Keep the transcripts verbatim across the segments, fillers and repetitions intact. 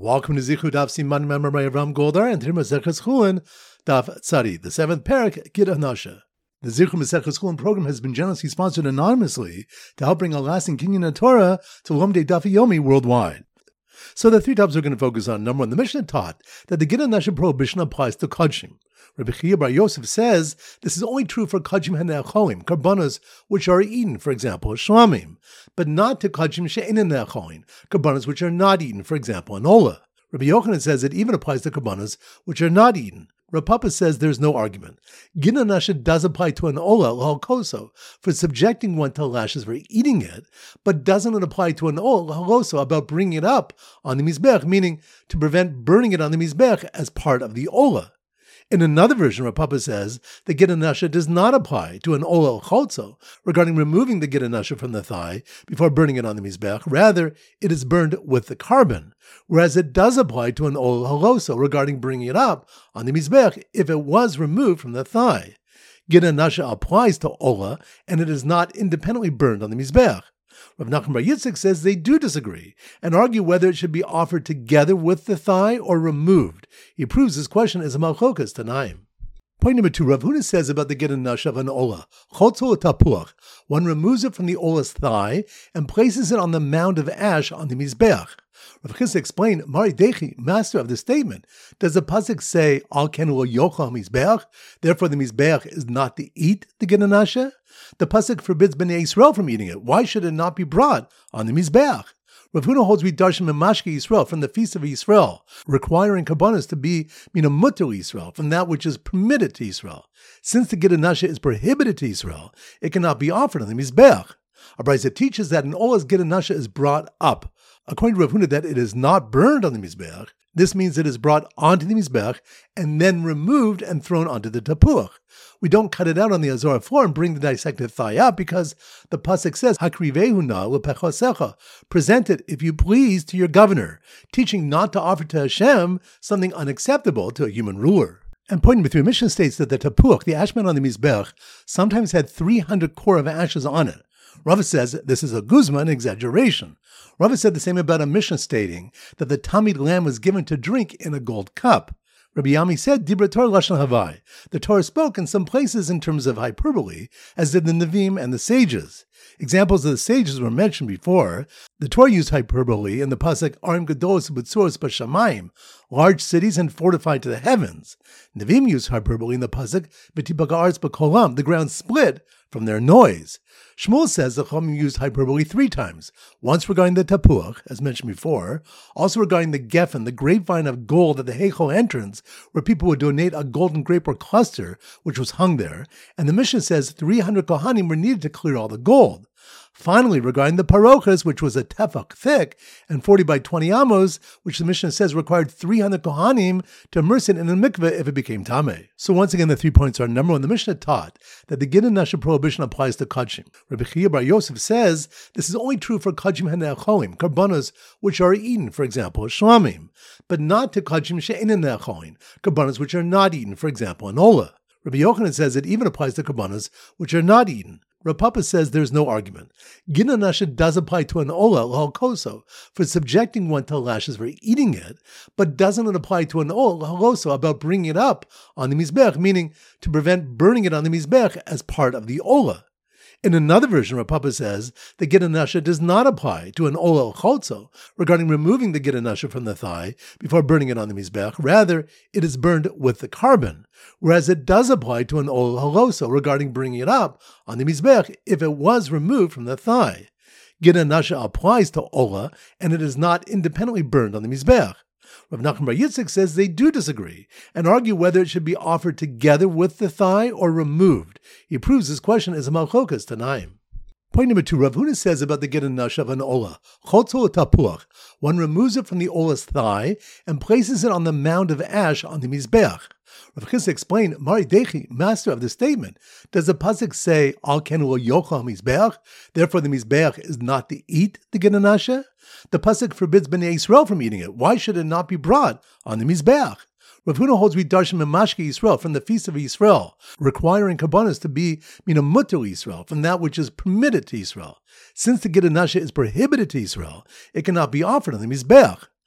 Welcome to Zichud Daf Siman Memor by Avram Goldar and Tirma Zeches Chulin Daf Tzadi, the seventh parak, Gid Anasha. The Zichud Maseches Chulin program has been generously sponsored anonymously to help bring a lasting kinyan of Torah to Lomdei Daf Yomi worldwide. So the three topics we're going to focus on. Number one, the Mishnah taught that the Gid Anasha prohibition applies to Kodshim. Rabbi Chia Bar Yosef says this is only true for Kodshim HaNe'acholim, Karbanos which are eaten, for example, Shlamim, but not to Kodshim She'enin Ne'acholim, Karbanos which are not eaten, for example, an Olah. Rabbi Yochanan says it even applies to Karbanos which are not eaten. Rav Papa says there's no argument. Gid Anasha does apply to an Olah, L'hal Koso, for subjecting one to lashes for eating it, but doesn't it apply to an Olah, L'hal Koso, about bringing it up on the Mizbech, meaning to prevent burning it on the Mizbech as part of the Olah. In another version, Rav Papa says the Gid Anasha does not apply to an Olah Chotzo regarding removing the Gid Anasha from the thigh before burning it on the Mizbech. Rather, it is burned with the carbon, whereas it does apply to an Olah Haloso regarding bringing it up on the Mizbech if it was removed from the thigh. Gid Anasha applies to Olah, and it is not independently burned on the Mizbech. Rav Nachman Bar Yitzchak says they do disagree and argue whether it should be offered together with the thigh or removed. He proves this question is a malchokas tanaim. Point number two, Rav Huna says about the Gid Anasha of an Olah, Chotzo Tapuach, one removes it from the Olah's thigh and places it on the mound of ash on the Mizbeach. Rav Chisda explained, Mari Dechi, master of the statement, does the pasuk say, Al kenu lo yochal Mizbeach, therefore the Mizbeach is not to eat the Gid Anasha? The pasuk forbids Bnei Yisrael from eating it. Why should it not be brought on the Mizbeach? Rav Huna holds we darshan memashke Yisrael from the feast of Yisrael, requiring karbanos to be mina mutter Yisrael from that which is permitted to Yisrael. Since the Gid Anasha is prohibited to Yisrael, it cannot be offered on the Mizbeach. A brayso teaches that an Olah's Gid Anasha is brought up. According to Rav Huna, that it is not burned on the Mizbeach. This means it is brought onto the Mizbeach and then removed and thrown onto the tapuach. We don't cut it out on the Azorah floor and bring the dissected thigh up because the pasuk says, Hakrivehuna lepechosecha, present it, if you please, to your governor, teaching not to offer to Hashem something unacceptable to a human ruler. And point number three, Mishnah states that the tapuach, the ashman on the Mizbeach, sometimes had three hundred core of ashes on it. Rava says this is a guzma, an exaggeration. Rava said the same about a Mishnah stating that the Tamid lamb was given to drink in a gold cup. Rabbi Yami said, Dibra Torah Lashon Havai. The Torah spoke in some places in terms of hyperbole, as did the Nevi'im and the sages. Examples of the sages were mentioned before. The Torah used hyperbole in the pasuk Arim Gadolos B'Tzuros B'Shamayim, large cities and fortified to the heavens. Nevi'im used hyperbole in the pasuk V'Tibaka Aretz B'Kolam, the ground split from their noise. Shmuel says the Chachamim used hyperbole three times, once regarding the tapuach, as mentioned before, also regarding the geffen, the grapevine of gold at the Heichal entrance, where people would donate a golden grape or cluster, which was hung there, and the Mishnah says three hundred kohanim were needed to clear all the gold. Finally, regarding the parochas, which was a tefach thick, and forty by twenty amos, which the Mishnah says required three hundred kohanim to immerse it in a mikveh if it became tameh. So once again, the three points are, number one, the Mishnah taught that the Gid Anasha prohibition applies to Kodshim. Rabbi Chia Bar Yosef says this is only true for Kodshim HaNe'acholim, Karbanos which are eaten, for example, Shlamim, but not to Kodshim She'enin Ne'acholim, Karbanos which are not eaten, for example, an Olah. Rabbi Yochanan says it even applies to Karbanos which are not eaten. Rav Papa says there's no argument. Gid Anasha does apply to an Olah, L'hal Koso, for subjecting one to lashes for eating it, but doesn't it apply to an Olah, Haloso, about bringing it up on the Mizbech, meaning to prevent burning it on the Mizbech as part of the Olah. In another version, Rav Papa says the Gid Anasha does not apply to an Olah Chotzo regarding removing the Gid Anasha from the thigh before burning it on the Mizbech. Rather, it is burned with the carbon, whereas it does apply to an Olah Haloso regarding bringing it up on the Mizbech if it was removed from the thigh. Gid Anasha applies to Olah, and it is not independently burned on the Mizbech. Rav Nachman Bar Yitzchak says they do disagree and argue whether it should be offered together with the thigh or removed. He proves this question is a malchokas tanaim. Point number two, Rav Huna says about the Gid Anasha of an Olah, Chotzo Tapuach, one removes it from the Olah's thigh and places it on the mound of ash on the Mizbeach. Rav Chisda explained, Mari Dechi, master of the statement, does the pasuk say, Al kenu lo yochal Mizbeach, therefore the Mizbeach is not to eat the Gid Anasha? The pasuk forbids Bnei Yisrael from eating it. Why should it not be brought on the Mizbeach? Rav Huna holds we darshan memashke Yisrael from the feast of Yisrael, requiring karbanos to be mina mutter Yisrael from that which is permitted to Yisrael. Since the Gid Anasha is prohibited to Yisrael, it cannot be offered on the Mizbeach.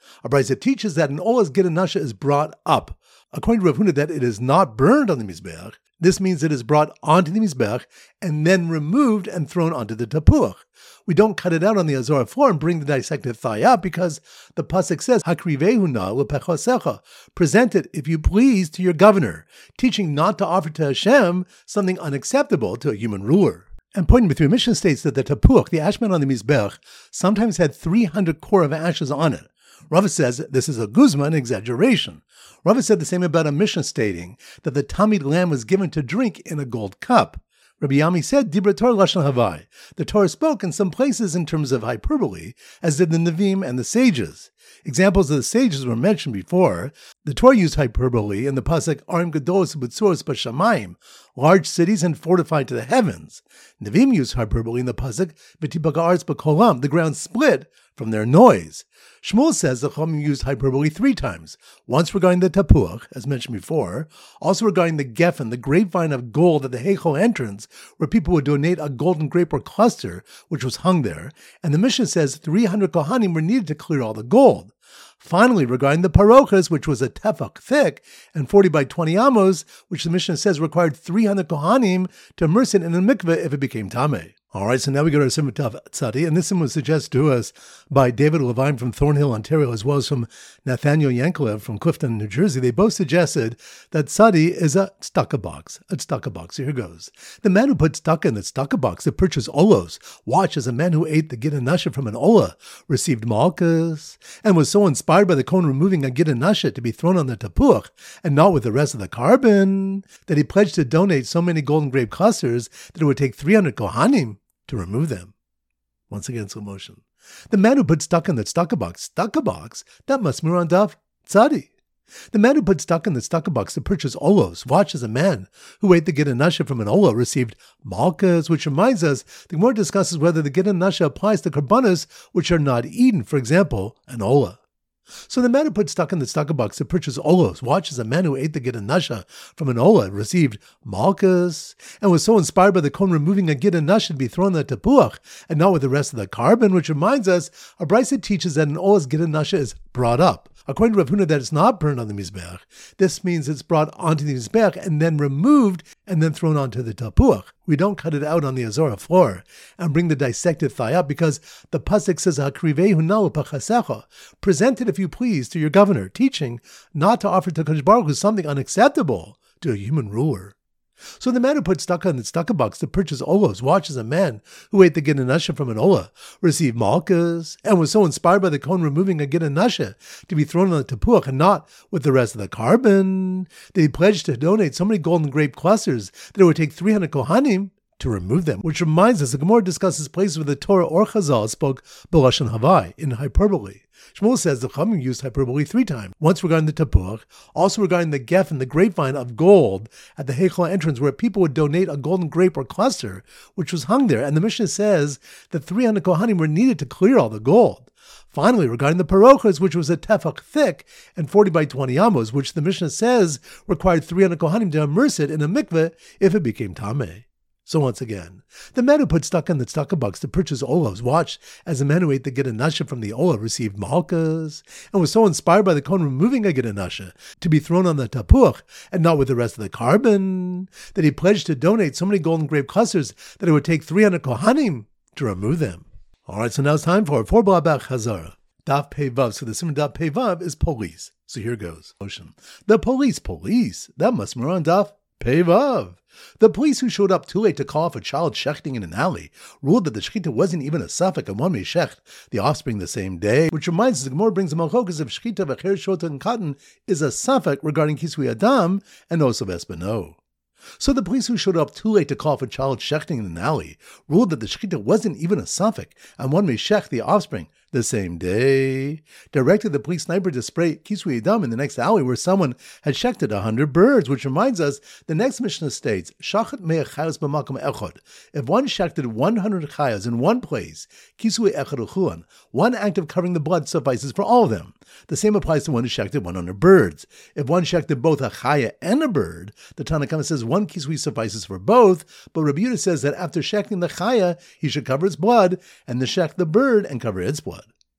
A brisa teaches that an ola's gid nasha is brought up. According to Rav Huna, that it is not burned on the mizbeach. This means it is brought onto the mizbeach and then removed and thrown onto the tapuach. We don't cut it out on the azora floor and bring the dissected thigh up because the pasuk says, "Hakrivehu na lepechosecha," present it, if you please, to your governor, teaching not to offer to Hashem something unacceptable to a human ruler. And pointing between Mishnah states that the tapuach, the ashman on the mizbeach, sometimes had three hundred core of ashes on it. Rava says this is a guzma, an exaggeration. Rava said the same about a Mishnah stating that the tamid lamb was given to drink in a gold cup. Rabbi Yami said, Dibra Torah Lashon Havai. The Torah spoke in some places in terms of hyperbole, as did the Nevi'im and the sages. Examples of the sages were mentioned before. The Torah used hyperbole in the pasuk Arim Gedolos B'Tzuros B'Shamayim, large cities and fortified to the heavens. Nevi'im used hyperbole in the pasuk V'tibaka Aretz B'Kolam, the ground split from their noise. Shmuel says the Chachamim used hyperbole three times, once regarding the tapuach, as mentioned before, also regarding the geffen, the grapevine of gold at the Heichal entrance, where people would donate a golden grape or cluster, which was hung there, and the Mishnah says three hundred kohanim were needed to clear all the gold. Finally, regarding the parochas, which was a tefach thick, and forty by twenty amos, which the Mishnah says required three hundred kohanim to immerse it in a mikveh if it became tameh. All right, so now we go to Simon Tav Tzadi, and this one was suggested to us by David Levine from Thornhill, Ontario, as well as from Nathaniel Yankolev from Clifton, New Jersey. They both suggested that Tzadi is a tzedakah box, a tzedakah box. Here goes. The man who put tzedakah in the tzedakah box to purchase olos, watch as a man who ate the gid nasha from an olah, received malchus, and was so inspired by the kohen removing a gid nasha to be thrown on the tapuach, and not with the rest of the carbon, that he pledged to donate so many golden grape clusters that it would take three hundred kohanim to remove them. Once again, slow motion. The man who put tzedakah in the tzedakah box, tzedakah box, that must be on Daf Tzadi. The man who put tzedakah in the tzedakah box to purchase olos, watch as a man who ate the gid nasha from an olah received malchus, which reminds us, the Gemara discusses whether the gid nasha applies to karbanos which are not eaten, for example, an olah. So the man who put tzedakah in the tzedakah box to purchase olos, watch as a man who ate the gid nasha from an olah received malchus, and was so inspired by the kohen removing a gid nasha to be thrown in the tapuach, and not with the rest of the carbon, which reminds us, a brisa teaches that an ola's gid nasha is brought up. According to Rav Huna, that it's not burned on the mizbeach. This means it's brought onto the mizbeach and then removed and then thrown onto the tapuach. We don't cut it out on the azora floor and bring the dissected thigh up because the pasuk says, "Hakrivehu na lepechosecha," present it, if you please, to your governor, teaching not to offer to Kadosh Baruch Hu something unacceptable to a human ruler. So the man who put tzedakah in the tzedakah box to purchase olos, watch as a man who ate the gid nasha from an olah, received malchus, and was so inspired by the kohen removing a gid nasha to be thrown on the tapuach and not with the rest of the carbon, that he pledged to donate so many golden grape clusters that it would take three hundred kohanim to remove them. Which reminds us, the Gemara discusses places where the Torah or Chazal spoke b'lashon havai, in hyperbole. Shmuel says the Chachamim used hyperbole three times, once regarding the tapuach, also regarding the geffen, the grapevine of gold at the Heichal entrance, where people would donate a golden grape or cluster, which was hung there. And the Mishnah says that three hundred kohanim were needed to clear all the gold. Finally, regarding the parochas, which was a tefach thick and forty by twenty amos, which the Mishnah says required three hundred kohanim to immerse it in a mikveh if it became tameh. So once again, the man who put tzedakah in the tzedakah box to purchase olos, watched as the man who ate the gid nasha from the olah received malchus, and was so inspired by the kohen removing a gid nasha to be thrown on the tapuach and not with the rest of the carbon, that he pledged to donate so many golden grape clusters that it would take three hundred kohanim to remove them. All right, so now it's time for four Blabach Chazara. Daf Pei Vav. So the simon Daf Pei Vav is police. So here goes. Ocean. The police, police. That must be on Daf Pei Vav. The police who showed up too late to call off a child shechting in an alley ruled that the shechita wasn't even a suffix and one may shecht the offspring the same day, which reminds us the Gemara brings a malchokas of shechita v'cher shota and cotton is a suffix regarding kisui adam and also vespano. So the police who showed up too late to call off a child shechting in an alley ruled that the shechita wasn't even a suffix and one may shecht the offspring the same day, directed the police sniper to spray kisui adam in the next alley where someone had shechted a hundred birds, which reminds us, the next Mishnah states, Shachat me'ach chayos b'makom echad. If one shechted one hundred chayos in one place, kisui echad uchuan, one act of covering the blood suffices for all of them. The same applies to one who shechted one hundred birds. If one shechted both a chaya and a bird, the Tanna Kama says one kisui suffices for both, but Rabbi Yehuda says that after shechting the chaya, he should cover its blood, and the shech the bird and cover its blood.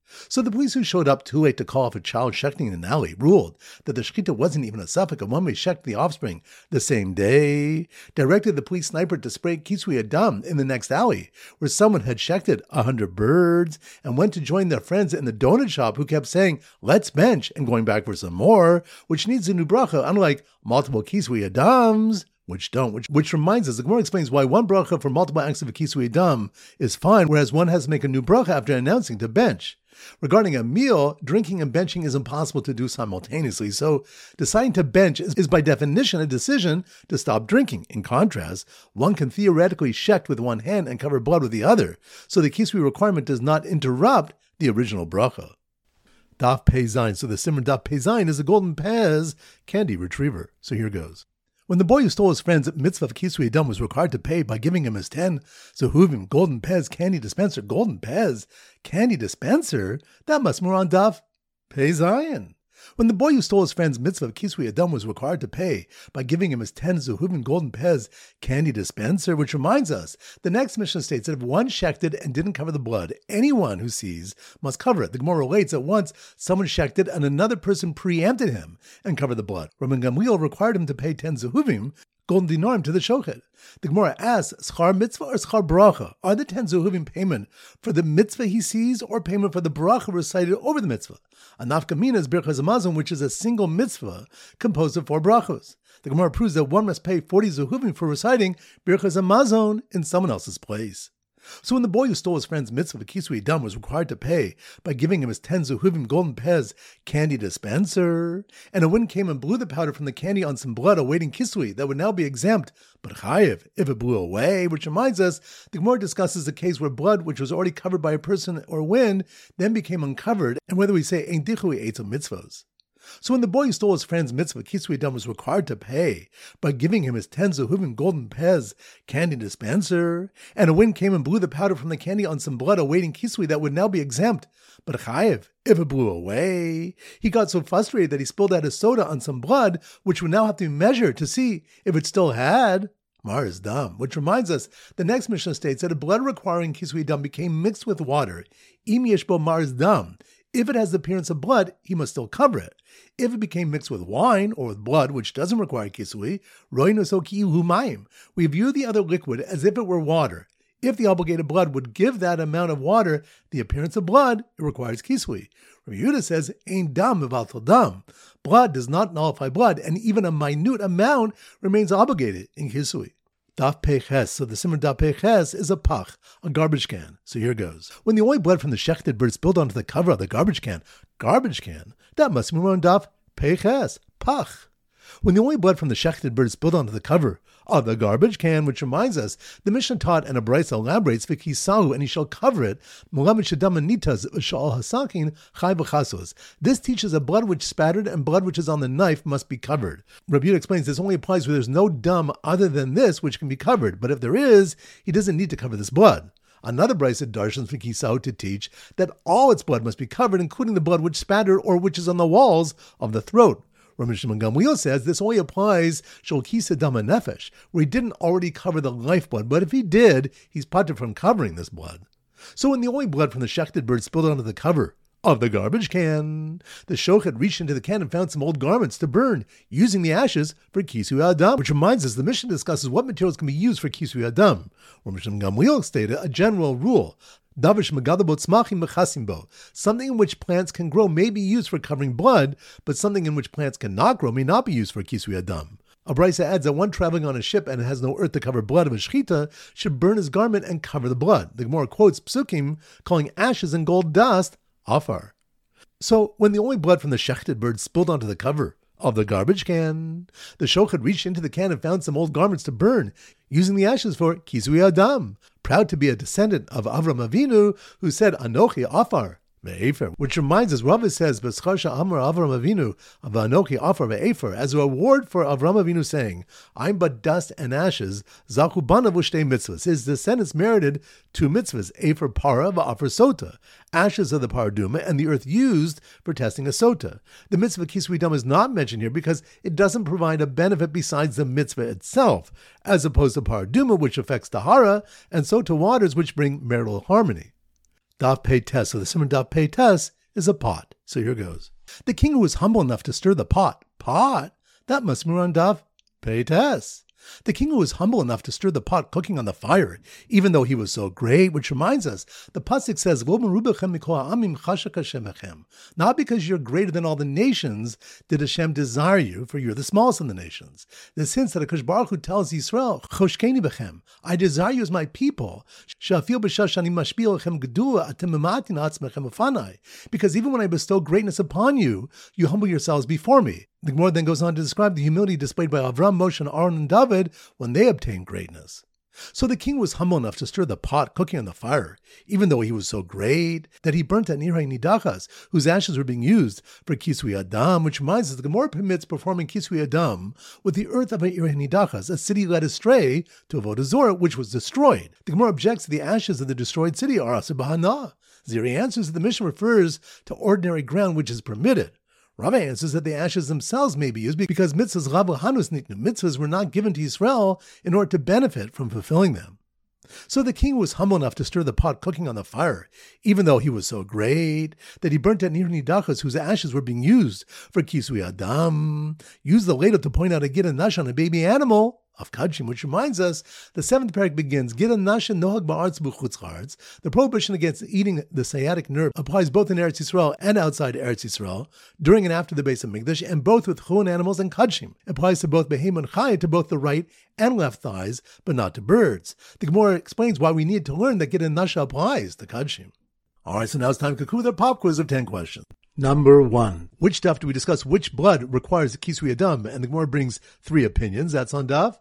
So the police who showed up too late to call off a child shechting in an alley ruled that the shechita wasn't even a suffix and one may shecht the offspring the same day, directed the police sniper to spray kisui adam in the next alley where someone had shechted a hundred birds, and went to join their friends in the donut shop who kept saying, let's bench, and going back for some more, which needs a new bracha, unlike multiple kisui adams, which don't, which which reminds us, the Gemara explains why one bracha for multiple acts of a kisui adam is fine, whereas one has to make a new bracha after announcing to bench. Regarding a meal, drinking and benching is impossible to do simultaneously, so deciding to bench is, is by definition a decision to stop drinking. In contrast, one can theoretically shecht with one hand and cover blood with the other, so the kisui requirement does not interrupt the original bracha. Daf Pei Zayin. So the Simran Daf Pei Zayin is a golden Pez candy retriever. So here goes. When the boy who stole his friend's mitzvah of kisui adam was required to pay by giving him his ten zehuvim golden Pez candy dispenser, golden Pez candy dispenser, that must be on Daf Pei Zayin. When the boy who stole his friend's mitzvah of kisui adam was required to pay by giving him his ten zehuvim golden Pez candy dispenser, which reminds us, the next Mishnah states that if one shechted and didn't cover the blood, anyone who sees must cover it. The Gemara relates that once someone shechted and another person preempted him and covered the blood. Rabban Gamliel required him to pay ten zehuvim golden dinarim to the shochet. The Gemara asks, schar mitzvah or schar bracha? Are the ten zehuvim payment for the mitzvah he sees or payment for the bracha recited over the mitzvah? A nafka mina is birchas hamazon, which is a single mitzvah composed of four brachos. The Gemara proves that one must pay forty zehuvim for reciting birchas hamazon in someone else's place. So when the boy who stole his friend's mitzvah of kisui adam was required to pay by giving him his ten zehuvim golden Pez candy dispenser, and a wind came and blew the powder from the candy on some blood awaiting kisui that would now be exempt, but chayiv if it blew away, which reminds us, the Gemara discusses the case where blood which was already covered by a person or wind then became uncovered, and whether we say ein dichui eitzah mitzvahs. So when the boy who stole his friend's mitzvah kisui adam was required to pay by giving him his ten zehuvim golden Pez candy dispenser, and a wind came and blew the powder from the candy on some blood awaiting kisui that would now be exempt, but chayiv if it blew away, he got so frustrated that he spilled out his soda on some blood, which would now have to be measured to see if it still had Mars Dam, which reminds us, the next Mishnah states that a blood requiring kisui adam became mixed with water, im yeshbo Mars Dam. If it has the appearance of blood, he must still cover it. If it became mixed with wine or with blood, which doesn't require kisui, roinu so ki'u mayim, we view the other liquid as if it were water. If the obligated blood would give that amount of water the appearance of blood, it requires kisui. Rabbi Yehuda says, ein dam mevatel dam. Blood does not nullify blood, and even a minute amount remains obligated in kisui. Daf Pei Ches. So the Simran Daf Pei Ches is a pach, a garbage can. So here goes. When the only blood from the shechted bird spilled onto the cover of the garbage can, garbage can, that must be on Daf Pei Ches, pach. When the only blood from the shechted bird spilled onto the cover of the garbage can, which reminds us, the Mishnah taught and a brayso elaborates, v'kisahu, and he shall cover it, this teaches that blood which spattered and blood which is on the knife must be covered. Rabbi Yehuda explains this only applies where there's no dam other than this which can be covered, but if there is, he doesn't need to cover this blood. Another brayso darshans v'kisahu to teach that all its blood must be covered, including the blood which spattered or which is on the walls of the throat. Rabbi Shimon Gamliel says this only applies shel kisa dama nefesh, where he didn't already cover the lifeblood, but if he did, he's patur from covering this blood. So when the only blood from the shechted bird spilled onto the cover of the garbage can, the shochet reached into the can and found some old garments to burn, using the ashes for kisui adam, which reminds us the Mishnah discusses what materials can be used for kisui adam. Rabbi Shimon Gamliel stated a general rule. Something in which plants can grow may be used for covering blood, but something in which plants cannot grow may not be used for kisui adam. A brayso adds that one traveling on a ship and has no earth to cover blood of a shechita should burn his garment and cover the blood. The Gemara quotes psukim calling ashes and gold dust afar. So when the only blood from the shechted bird spilled onto the cover of the garbage can, the shochet reached into the can and found some old garments to burn, using the ashes for kisui adam. Proud to be a descendant of Avram Avinu, who said, Anochi Afar ve'efer, which reminds us, Rava says, B'schar Amar Avram Avinu, Anochi Afar ve'efer, as a reward for Avram Avinu saying, I'm but dust and ashes, Zachu banav u'shtei mitzvahs. His descendants merited two mitzvahs, Efer para va'afar sota, ashes of the paraduma, and the earth used for testing a sota. The mitzvah kisui adam is not mentioned here because it doesn't provide a benefit besides the mitzvah itself, as opposed to paraduma, which affects tahara, and sota waters, which bring marital harmony. Daf Pei Tes. So the Simon Daf Pei Tes is a pot. So here goes. The king who was humble enough to stir the pot. Pot? That must be on Daf Pei Tes. The king who was humble enough to stir the pot cooking on the fire, even though he was so great, which reminds us, the pasuk says, not because you're greater than all the nations did Hashem desire you, for you're the smallest in the nations. This hints that HaKadosh Baruch Hu tells Yisrael, Choshkeni bechem, I desire you as my people, because even when I bestow greatness upon you, you humble yourselves before me. The Gemara then goes on to describe the humility displayed by Avram, Moshe, and Aaron and David when they obtained greatness. So the king was humble enough to stir the pot cooking on the fire, even though he was so great that he burnt at Nirei Nidachas, whose ashes were being used for Kisui Adam, which reminds us the Gemara permits performing Kisui Adam with the earth of Nirei Nidachas, a city led astray to Avodah Zorah, which was destroyed. The Gemara objects that the ashes of the destroyed city are Asa Bahana. Ziri answers that the mission refers to ordinary ground which is permitted. Rava answers that the ashes themselves may be used because mitzvahs Rav Hanus Niknu, mitzvahs were not given to Yisrael in order to benefit from fulfilling them. So the king was humble enough to stir the pot cooking on the fire, even though he was so great that he burnt at Nirei Nidachas, whose ashes were being used for Kisui Adam. Use the ladle to point out a gid and nash on a baby animal of Kadshim, which reminds us, the seventh parak begins, Gid and Nasha Nohag Ba'artz B'chutz Charetz. The prohibition against eating the sciatic nerve applies both in Eretz Yisrael and outside Eretz Yisrael, during and after the base of Mikdash, and both with Chun animals and Kadshim. It applies to both Behem and Chayah, to both the right and left thighs, but not to birds. The Gemara explains why we need to learn that Gid and Nasha applies to Kadshim. Alright, so now it's time to conclude our pop quiz of ten questions. Number one. Which daf do we discuss which blood requires Kisui Adam? And the Gemara brings three opinions. That's on daf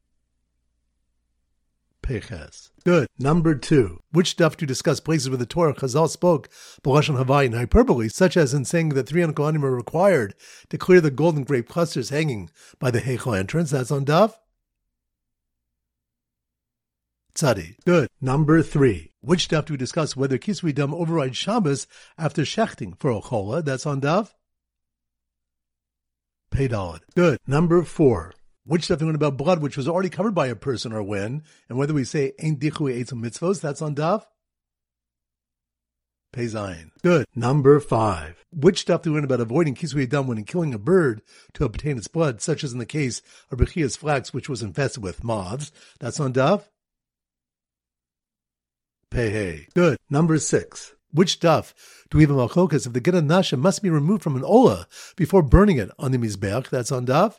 Peches. Good. Number two. Which daf do discuss places where the Torah Chazal spoke B'lashon Havai in hyperbole, such as in saying that three hundred Kohanim are required to clear the golden grape clusters hanging by the Heichal entrance? That's on daf Tzadi. Good. Number three. Which daf do we discuss whether Kisui Dam overrides Shabbos after shechting for Ochola? That's on daf Peidalad. Good. Number four. Which daf do we learn about blood which was already covered by a person or when, and whether we say Ein Dichui Eitzim Mitzvos? That's on daf Pei Zayin. Good. Number five. Which daf do we learn about avoiding Kisui Dam when killing a bird to obtain its blood, such as in the case of Bechia's flax, which was infested with moths? That's on daf Pei. Good. Number six. Which daf do we have a malchokas if the Gid and Nasha must be removed from an ola before burning it on the Mizbeach? That's on daf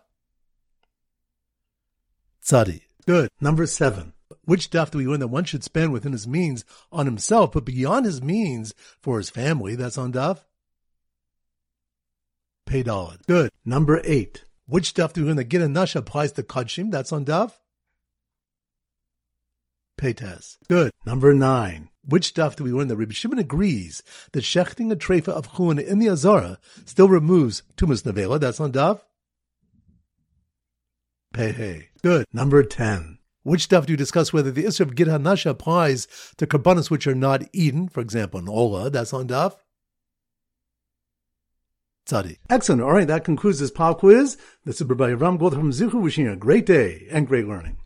Tzadi. Good. Number seven. Which daf do we learn that one should spend within his means on himself, but beyond his means for his family? That's on daf Pei Daled. Good. Number eight. Which daf do we learn that Gid and Nasha applies to Kadshim? That's on daf Pei Tes. Good. Number nine. Which daf do we learn that Rabbi Shimon agrees that shechting a treifa of chun in the Azara still removes tumas nevela? That's on daf Pei. Good. Number ten. Which daf do you discuss whether the issue of Gid HaNasha applies to karbanos which are not eaten, for example, an ola? That's on daf Tzadi. Excellent. All right, that concludes this pop quiz. This is Rabbi Avram Goldar from Zichu, wishing you a great day and great learning.